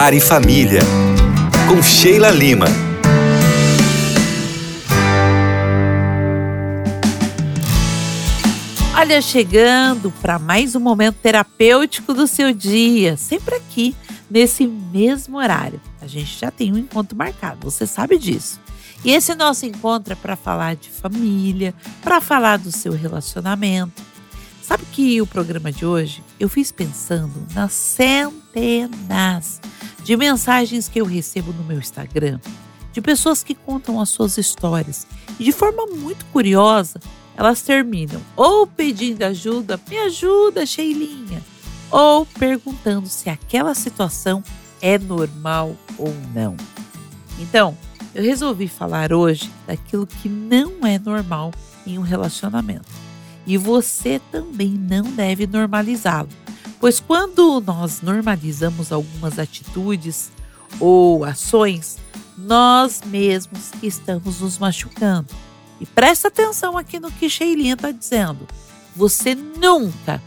Lar e Família, com Sheila Lima. Olha, chegando para mais um momento terapêutico do seu dia, sempre aqui, nesse mesmo horário. A gente já tem um encontro marcado, você sabe disso. E esse nosso encontro é para falar de família, para falar do seu relacionamento. Sabe que o programa de hoje eu fiz pensando nas centenas de mensagens que eu recebo no meu Instagram, de pessoas que contam as suas histórias. E de forma muito curiosa, elas terminam ou pedindo ajuda, me ajuda, Sheilinha, ou perguntando se aquela situação é normal ou não. Então, eu resolvi falar hoje daquilo que não é normal em um relacionamento. E você também não deve normalizá-lo, pois quando nós normalizamos algumas atitudes ou ações, nós mesmos estamos nos machucando. E presta atenção aqui no que Sheilinha está dizendo. Você nunca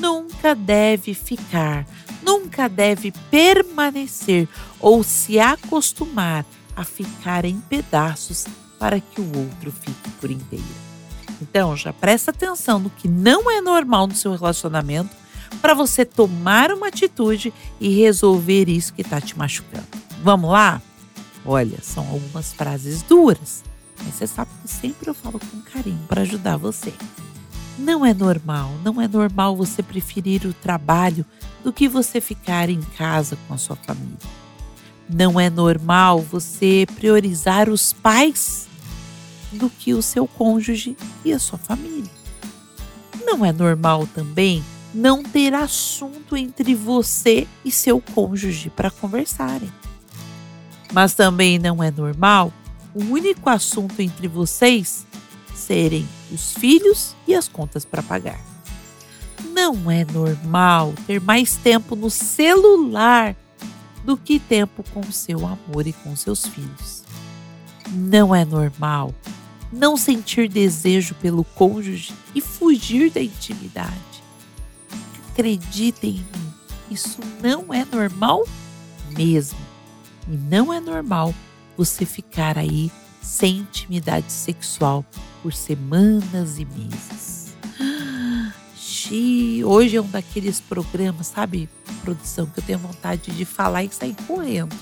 deve ficar, nunca deve permanecer ou se acostumar a ficar em pedaços para que o outro fique por inteiro. Então, já presta atenção no que não é normal no seu relacionamento para você tomar uma atitude e resolver isso que está te machucando. Vamos lá? Olha, são algumas frases duras, mas você sabe que sempre eu falo com carinho para ajudar você. Não é normal você preferir o trabalho do que você ficar em casa com a sua família. Não é normal você priorizar os pais do que o seu cônjuge e a sua família. Não é normal também não ter assunto entre você e seu cônjuge para conversarem. Mas também não é normal o único assunto entre vocês serem os filhos e as contas para pagar. Não é normal ter mais tempo no celular do que tempo com seu amor e com seus filhos. Não é normal não sentir desejo pelo cônjuge e fugir da intimidade. Acreditem em mim, isso não é normal mesmo. E não é normal você ficar aí sem intimidade sexual por semanas e meses. Hoje é um daqueles programas, sabe, produção, que eu tenho vontade de falar e sair correndo.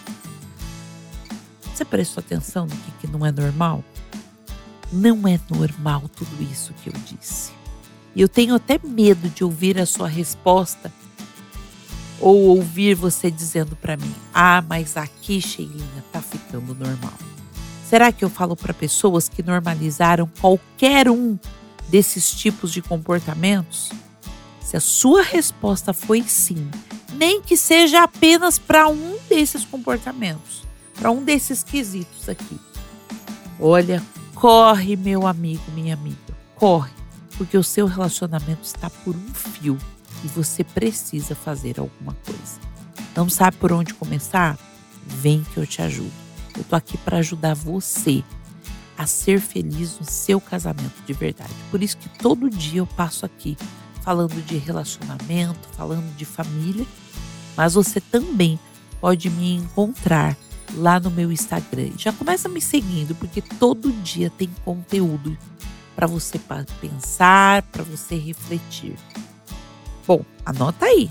Você prestou atenção no que não é normal? Não é normal tudo isso que eu disse. E eu tenho até medo de ouvir a sua resposta ou ouvir você dizendo para mim: ah, mas aqui, Sheilinha, tá ficando normal. Será que eu falo para pessoas que normalizaram qualquer um desses tipos de comportamentos? Se a sua resposta foi sim, nem que seja apenas para um desses comportamentos, para um desses quesitos aqui. Olha, corre, meu amigo, minha amiga, corre, porque o seu relacionamento está por um fio e você precisa fazer alguma coisa. Não sabe por onde começar? Vem que eu te ajudo. Eu tô aqui para ajudar você a ser feliz no seu casamento de verdade. Por isso que todo dia eu passo aqui falando de relacionamento, falando de família, mas você também pode me encontrar lá no meu Instagram. Já começa me seguindo, porque todo dia tem conteúdo para você pensar, para você refletir. Bom, anota aí,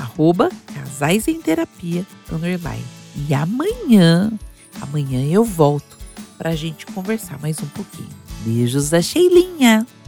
@casaisemterapia_. E amanhã eu volto para a gente conversar mais um pouquinho. Beijos da Sheilinha!